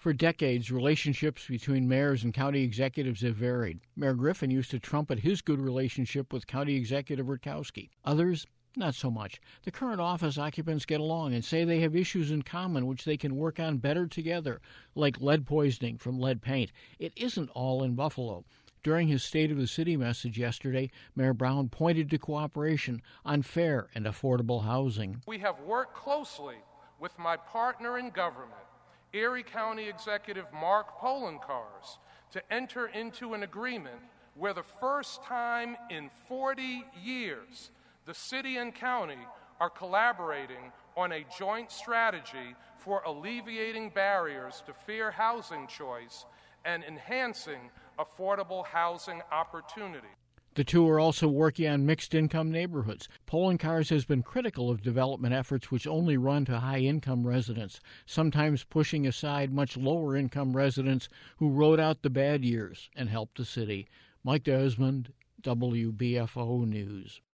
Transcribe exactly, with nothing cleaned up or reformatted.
For decades, relationships between mayors and county executives have varied. Mayor Griffin used to trumpet his good relationship with County Executive Rutkowski. Others, not so much. The current office occupants get along and say they have issues in common which they can work on better together, like lead poisoning from lead paint. It isn't all in Buffalo. During his State of the City message yesterday, Mayor Brown pointed to cooperation on fair and affordable housing. We have worked closely with my partner in government, Erie County Executive Mark Poloncarz, to enter into an agreement where the first time in forty years the city and county are collaborating on a joint strategy for alleviating barriers to fair housing choice and enhancing affordable housing opportunity. The two are also working on mixed-income neighborhoods. Poloncarz has been critical of development efforts which only run to high-income residents, sometimes pushing aside much lower-income residents who rode out the bad years and helped the city. Mike Desmond, W B F O News.